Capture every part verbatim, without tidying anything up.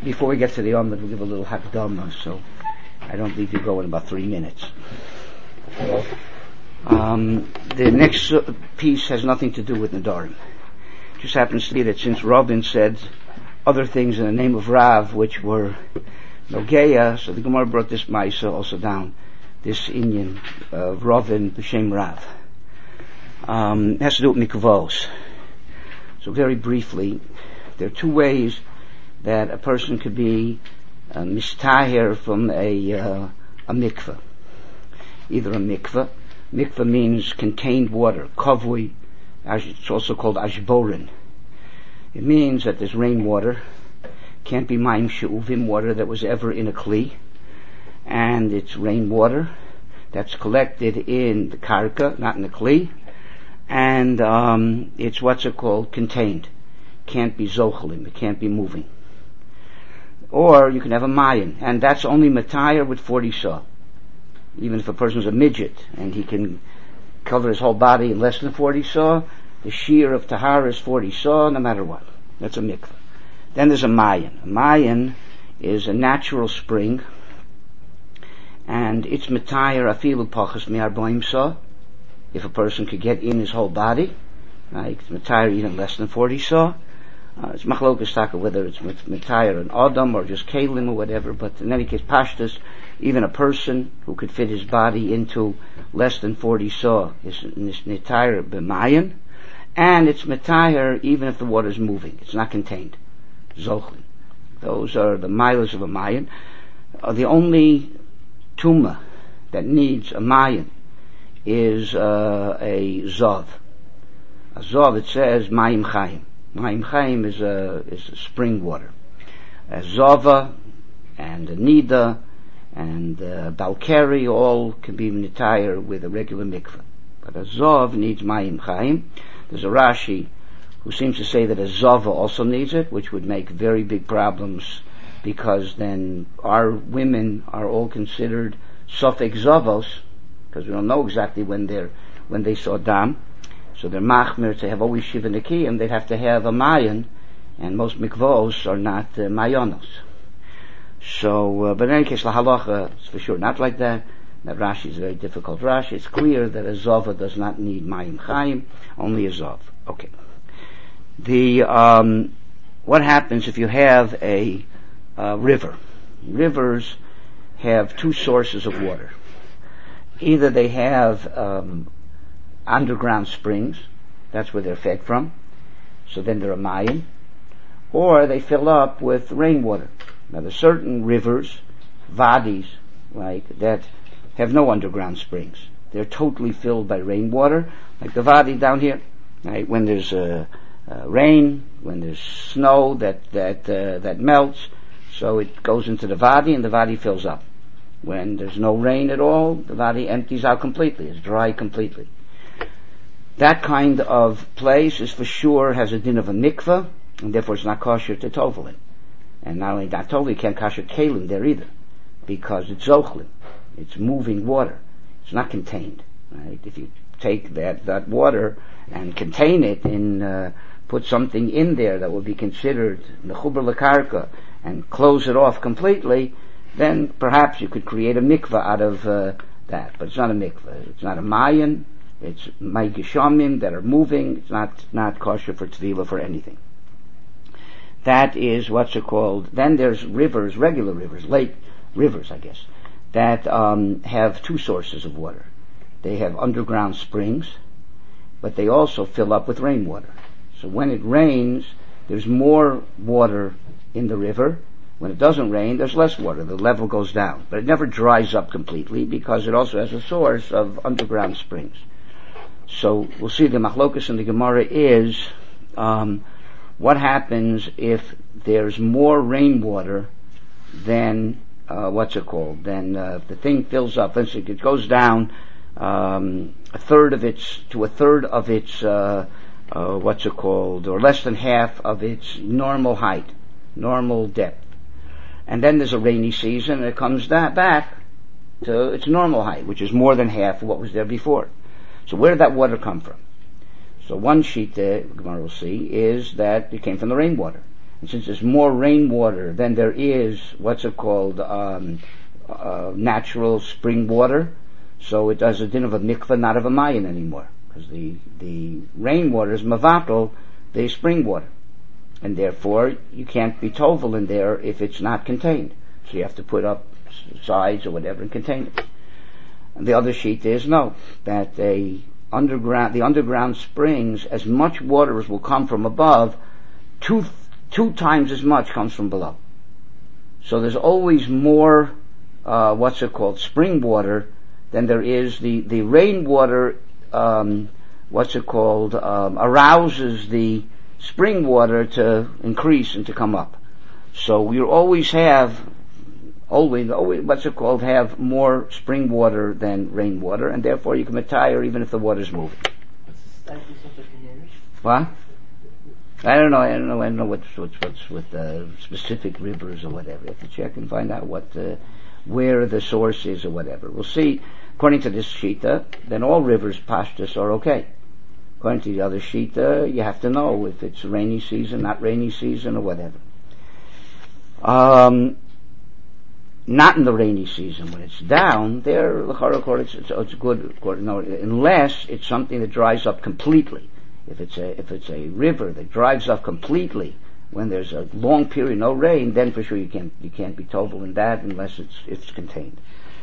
before we get to the Amud, we'll give a little hakdama, so I don't need to go in about three minutes. Um, the next piece has nothing to do with Nadarim. It just happens to be that since Robin said other things in the name of Rav, which were Nogeya, so the Gemara brought this Maisa also down, this Inyan of Robin b'Shem Rav. Um, it has to do with mikvos. So very briefly, there are two ways that a person could be uh, mistahir from a uh, a mikveh. Either a mikveh. Mikveh means contained water, kavui. It's also called ashborin. It means that there's rainwater. Can't be mayim she'uvim, water that was ever in a kli, and it's rainwater that's collected in the karka, not in the kli, and um, it's what's it called, contained. Can't be zochelim, it can't be moving. Or you can have a mayin, and that's only matayar with forty saw. Even if a person's a midget and he can cover his whole body in less than forty saw, the shear of tahara is forty saw, no matter what. That's a mikveh. Then there's a mayin. A mayin is a natural spring, and it's matayar afilu pachas mi'arbaim saw. If a person could get in his whole body, right, it's matayar even less than forty saw. Uh, it's machlokas taka whether it's matayar an adam or just kalim or whatever, but in any case, pashtus, even a person who could fit his body into less than forty saw is matayar b'mayin, and it's matayar even if the water is moving. It's not contained. Zochli. Those are the milas of a mayin. Uh, the only tumah that needs a mayin is uh, a zav. A zav, it says mayim chayim. Mayim chayim is a is a spring water. A zava and a nida and uh, balkari all can be nitayar with a regular mikveh. But a zav needs mayim chayim. There's a Rashi who seems to say that a zava also needs it, which would make very big problems, because then our women are all considered sofek zavos, because we don't know exactly when they're when they saw dam, so they're machmir to have always shiva nekiyim. They'd have to have a mayan, and most mikvos are not uh, mayanos. So, uh, but in any case, la halacha is for sure not like that. That Rashi is a very difficult Rashi. It's clear that a zava does not need mayim chayim, only a zav. Okay. The um, what happens if you have a uh, river? Rivers have two sources of water. Either they have um, underground springs, that's where they're fed from, so then they're a mayim, or they fill up with rainwater. Now there's certain rivers, vadis, right, that have no underground springs. They're totally filled by rainwater, like the vadi down here, right, when there's a Uh, rain, when there's snow that that uh, that melts, so it goes into the vadi and the vadi fills up. When there's no rain at all, the vadi empties out completely. It's dry completely. That kind of place is for sure has a din of a mikveh, and therefore it's not kosher to tovel it. And not only not tovel, you can't kosher kalim there either, because it's zochlim. It's moving water. It's not contained. Right? If you take that that water and contain it in uh, put something in there that would be considered mechuber lekarka and close it off completely, then perhaps you could create a mikveh out of uh, that. But it's not a mikveh. It's not a mayan. It's maigishamim that are moving. It's not not kosher for tefillah for anything. That is what's it called. Then there's rivers, regular rivers, lake rivers, I guess, that um, have two sources of water. They have underground springs, but they also fill up with rainwater. So when it rains, there's more water in the river. When it doesn't rain, there's less water. The level goes down. But it never dries up completely because it also has a source of underground springs. So we'll see the machlokas in the Gemara is um, what happens if there's more rainwater than, uh, what's it called, then uh, the thing fills up. Let's see, it goes down um, a third of its, to a third of its, uh, uh, what's it called, or less than half of its normal height, normal depth. And then there's a rainy season and it comes that back to its normal height, which is more than half of what was there before. So where did that water come from? So one sheet, uh, Gemara will see, is that it came from the rainwater. and since there's more rainwater than there is, what's it called, um, uh, natural spring water, so it does a din of a mikveh, not of a mayan anymore, because the, the rainwater is mavatal, the spring water. And therefore, you can't be tovel in there if it's not contained. So you have to put up sides or whatever and contain it. And the other sheet is no, that a underground, the underground springs, as much water as will come from above, two, two times as much comes from below. So there's always more, uh, what's it called, spring water than there is the, the rainwater, um, what's it called, um, arouses the spring water to increase and to come up. So we always have, always, always, what's it called, have more spring water than rainwater, and therefore you can retire even if the water's moving. What? I don't know, I don't know, I don't know what's, what's, what's with, uh, specific rivers or whatever. You have to check and find out what, uh, where the source is or whatever. We'll see, according to this shita, then all rivers, pashtus, are okay. According to the other shita, you have to know if it's rainy season, not rainy season, or whatever. Um, not in the rainy season. When it's down, there, it's, it's, it's good, no, unless it's something that dries up completely. If it's a, if it's a river that dries up completely, when there's a long period no rain, then for sure you can't, you can't be tovel in that unless it's, it's contained.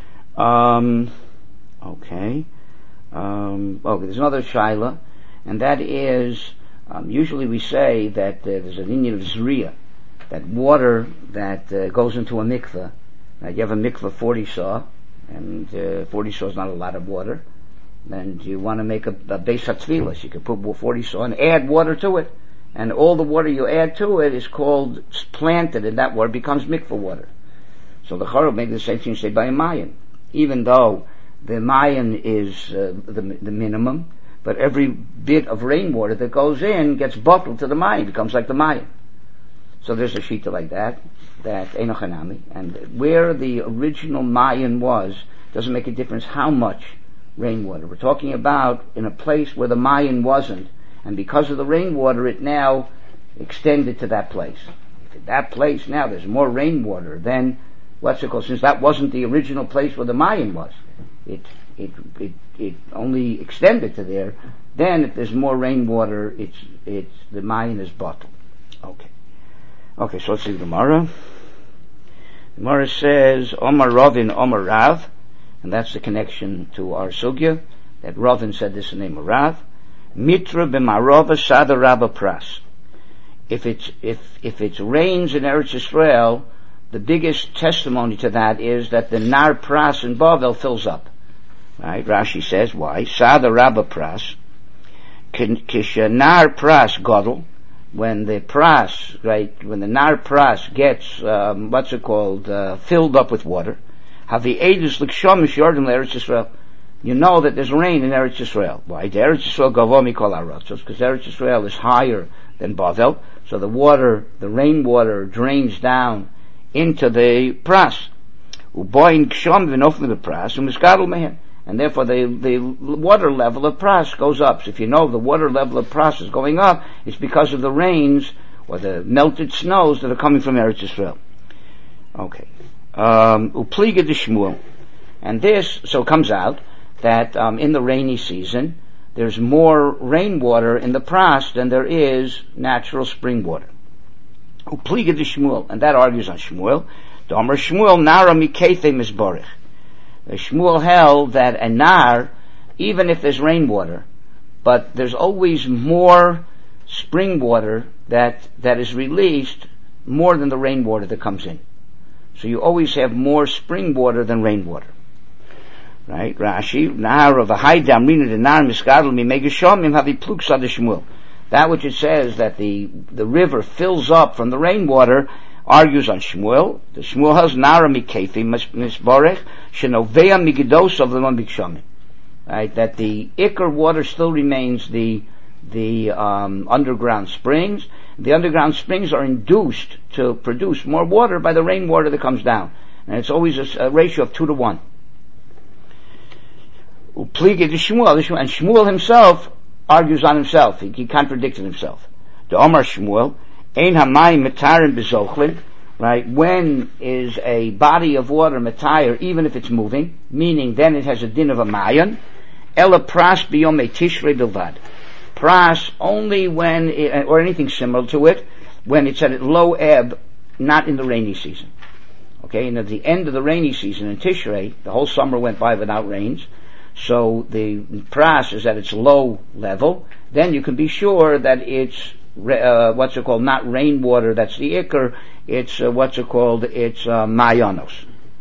Um, okay. Um, okay, there's another shaila, and that is, um, usually we say that uh, there's an Indian of Zriya, that water that uh, goes into a mikveh. Now you have a mikveh forty saw, and uh, forty saw is not a lot of water. And you want to make a, a Beis HaTfilas, you can put forty saw and add water to it. And all the water you add to it is called planted, and that water becomes mikveh water. So the Chorah made the same thing say by a Mayan. Even though the Mayan is uh, the, the minimum, but every bit of rainwater that goes in gets bottled to the Mayan, becomes like the Mayan. So there's a shita like that, that Enochanami, and where the original Mayan was, doesn't make a difference how much rainwater. We're talking about in a place where the Mayan wasn't, and because of the rainwater it now extended to that place. If at that place now there's more rainwater, then what's it called? Since that wasn't the original place where the Mayan was, it it it it only extended to there. Then if there's more rainwater, it's it's the Mayan is bottled. Okay. Okay, so let's see the Gemara. The Gemara says, Omar Ravin, Omar Rav, and that's the connection to our sugya, that Ravin said this in the name of Rav. Mitra b'marova sada rabba pras. If it's, if, if it rains in Eretz Yisrael, the biggest testimony to that is that the nar pras in Bavel fills up. Right? Rashi says, why? Sada rabba pras. Kisha nar pras godel. When the pras, right, when the nar pras gets, um, what's it called, uh, filled up with water, havi edus l'kshomish yordim l'Eretz Yisrael. You know that there's rain in Eretz Yisrael. Why? The Eretz Yisrael gavo mikol haratzos, because Eretz Yisrael is higher than Bavel, so the water, the rainwater drains down into the pras. Uboin kshom v'nofim the pras, u'miskadol mehem. And therefore the, the water level of pras goes up. So if you know the water level of pras is going up, it's because of the rains or the melted snows that are coming from Eretz Yisrael. Okay. Um, Upliga de Shmuel. And this, so comes out that, um, in the rainy season, there's more rainwater in the pras than there is natural spring water. Upliga de Shmuel. And that argues on Shmuel. Domer Shmuel nara mikethe misborich. Shmuel held that a nar, even if there's rainwater, but there's always more spring water that, that is released more than the rainwater that comes in. So you always have more spring water than rainwater. Right? Rashi, nar of a high damrina de nar miskadl mi megashomim havi pluksa de Shmuel. That which it says that the, the river fills up from the rainwater argues on Shmuel. The Shmuel has nara mikefi misborech shenovea migidos of the bikshami. Right, that the ikar water still remains the the um, underground springs. The underground springs are induced to produce more water by the rainwater that comes down, and it's always a, a ratio of two to one. Upliga to Shmuel, and Shmuel himself argues on himself. He, he contradicted himself. The Omar Shmuel. Ein hamayim metarim bezochlin, right? When is a body of water metayr, even if it's moving, meaning then it has a din of a mayan. Ela pras biyom tishrei bilvad. Pras only when, it, or anything similar to it, when it's at low ebb, not in the rainy season. Okay, and at the end of the rainy season in Tishrei, the whole summer went by without rains, so the pras is at its low level, then you can be sure that it's, uh, what's it called, not rainwater, that's the ikr, it's, uh, what's it called, it's, uh, mayanos.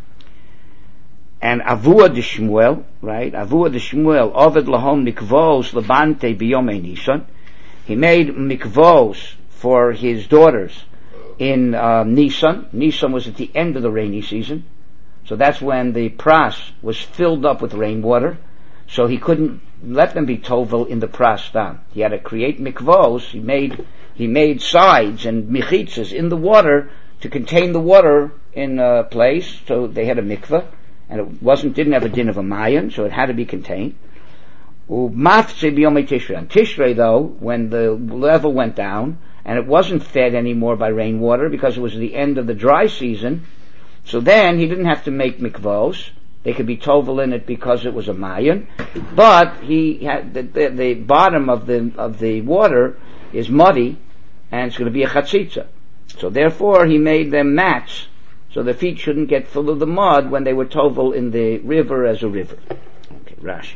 And Avua de Shmuel, right, Avua de Shmuel, Ovid lahom mikvos labante biyomei Nisan, he made mikvos for his daughters in uh, Nisan. Nisan was at the end of the rainy season, so that's when the pras was filled up with rainwater, so he couldn't let them be tovel in the pras down. He had to create mikvos. He made he made sides and mechitzas in the water to contain the water in a place, so they had a mikvah, and it wasn't didn't have a din of a mayan, so it had to be contained. U'maftzei biyomei Tishrei. On Tishrei, though, when the level went down and it wasn't fed anymore by rainwater because it was the end of the dry season, so then he didn't have to make mikvos. They could be tovel in it because it was a mayan, but he had the, the, the bottom of the of the water is muddy, and it's going to be a chatzitza. So therefore, he made them mats, so their feet shouldn't get full of the mud when they were tovel in the river as a river. Okay, Rashi.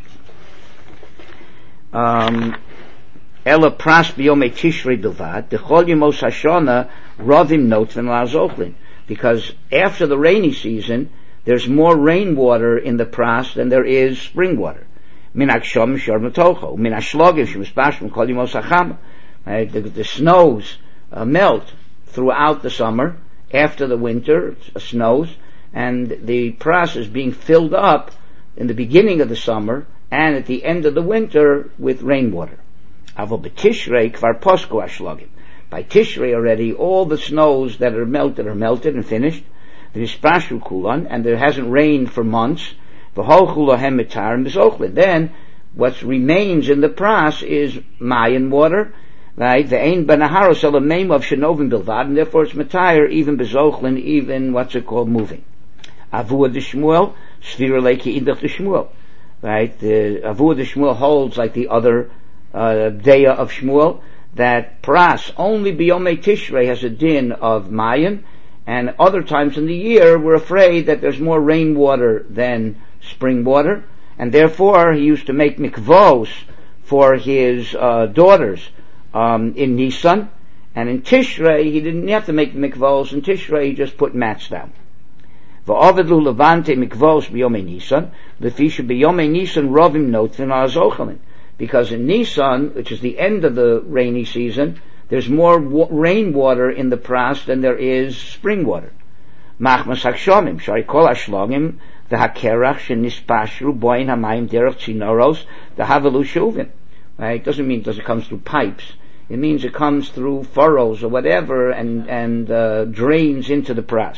Um, Ela pras biyomei Tishrei bilvad, dechol yemos hashana rovim notven la'azochlin. Because after the rainy season, there's more rainwater in the pras than there is spring water. Min akshom shor matocho, min ashlogim shemispashim kol yemos hachama. The snows uh, melt throughout the summer, after the winter uh, snows, and the pras is being filled up in the beginning of the summer and at the end of the winter with rainwater. Avo b'tishrei kvar posko ashlogim. By Tishrei already, all the snows that are melted are melted and finished. There is prashru kulan, and there hasn't rained for months. V'hol chulahem mitar and bezochlin. Then, what remains in the pras is mayan water, right? Ve'ein b'naharos el meim of shenovim bilvad, and therefore it's mitar, even bezochlin, even what's it called, moving. Avua de Shmuel, svira leiki idach de Shmuel. Right? The Avua de Shmuel holds like the other uh, Deya of Shmuel, that pras only biyomei Tishrei has a din of mayan, and other times in the year we're afraid that there's more rainwater than spring water, and therefore he used to make mikvos for his uh, daughters um, in Nisan, and in Tishrei he didn't have to make mikvos. In Tishrei he just put mats down. V'ovedlu levante mikvos biyomei Nisan, lefisha biyomei Nisan rovim notven la'azochlin. Because in Nisan, which is the end of the rainy season, there's more wa- rainwater in the pras than there is spring water. Machmas hakshomim, shari kol ashlogim, the hakerach shenispashru boin hamayim derech tzinoros, the havelu shuvim. Right? It doesn't mean it doesn't come through pipes. It means it comes through furrows or whatever and and uh, drains into the pras.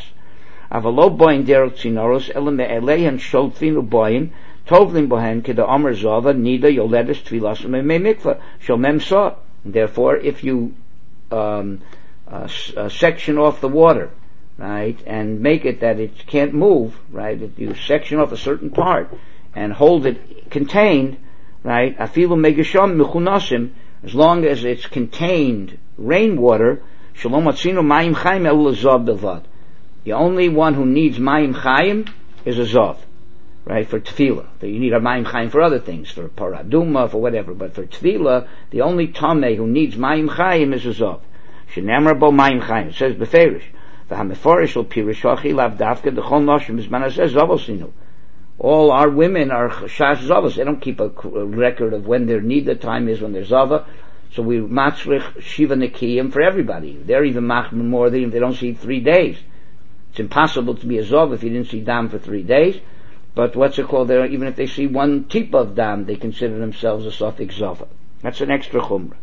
Avalo boin derech tzinoros elam me'elehan sholfin uboin. Tovlim bohen kida omer zova nida yoledes tvilas me mikvah shomem sa. Therefore, if you um, uh, uh, section off the water, right, and make it that it can't move, right, if you section off a certain part and hold it contained, right, afilu megashom mechunasim, as long as it's contained rainwater, shalom atzinu mayim chayim el lazav bilvad. The only one who needs mayim chayim is a zav. Right, for tefillah. You need a mayim chayim for other things, for paraduma, for whatever, but for tefillah, the only tameh who needs mayim chayim is a zov. Shenemar bo mayim chayim. It says beferish. V'hameforish ol pirishachi lav davka d'chol noshim bizman hazeh zavosinu. All our women are shash zavos. They don't keep a record of when their nida time is, when they're zava. So we matzrich shiva nekiyim for everybody. They're even machmir more than if they don't see three days. It's impossible to be a zov if you didn't see dam for three days. But what's it called there? Even if they see one tip of dam, they consider themselves a suffix zava. That's an extra chumrah.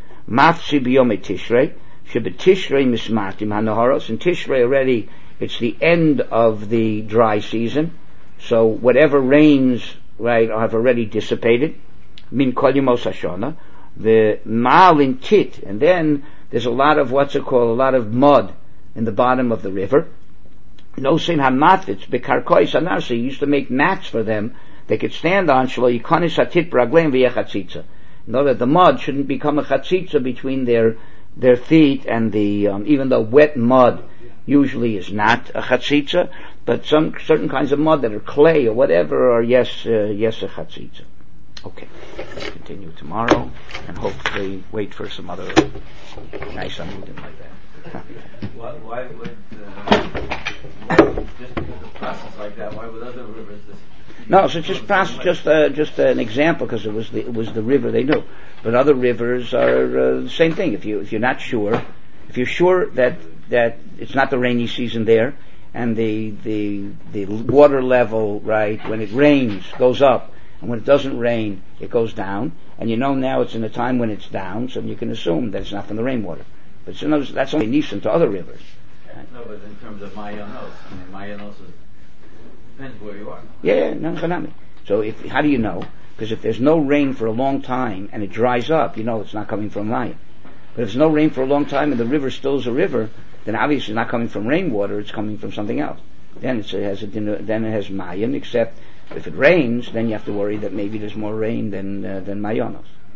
Mafsi biyomei Tishrei, shebet Tishrei mismartim hanaharos. In Tishrei already, it's the end of the dry season, so whatever rains, right, have already dissipated. Min kol yemos hashana, the ma'al in tit, and then there's a lot of what's it called, a lot of mud in the bottom of the river. No sin hamatvitz bekarkois anarsi. He used to make mats for them they could stand on. Shlo yikonis hatit bragleim v'yechatzitza. In order that the mud shouldn't become a chatzitza between their their feet and the um, even though wet mud usually is not a chatzitza, but some certain kinds of mud that are clay or whatever are yes uh, yes a chatzitza. Okay, let's continue tomorrow and hopefully wait for some other nice amudim like that. why, why would uh, just because of process like that? Why would other rivers? This No, so just pass, just uh, just an example because it was the it was the river they knew. But other rivers are uh, the same thing. If you if you're not sure, if you're sure that that it's not the rainy season there, and the the the water level right when it rains goes up, and when it doesn't rain it goes down, and you know now it's in a time when it's down, so you can assume that it's not from the rainwater. But so that's only Nisan to other rivers. Right? No, but in terms of Mayanos, I mean Mayanos is. Depends where you are. Yeah, no, chanami. So if, how do you know? Because if there's no rain for a long time and it dries up, you know it's not coming from Mayim. But if there's no rain for a long time and the river still is a river, then obviously it's not coming from rainwater, it's coming from something else. Then it's, it has a, then it has Mayim, except if it rains, then you have to worry that maybe there's more rain than, uh, than Mayanos.